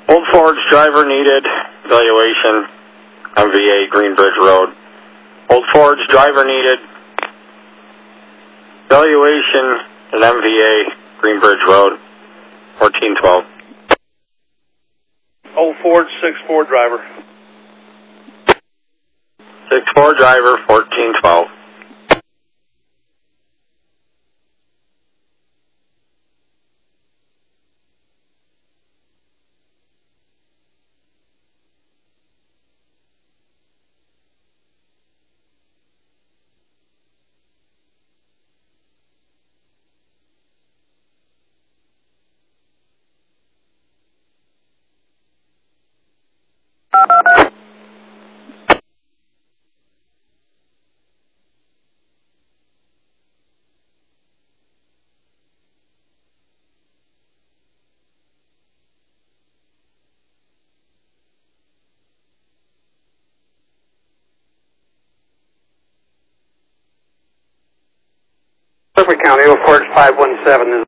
Old Forge driver needed, evaluation, MVA, Greenbridge Road. Old Forge driver needed, evaluation, and MVA, Greenbridge Road, 1412. Old Forge, 6-4 driver. 6-4 driver, 1412. Suffolk County, Old Forge 517 is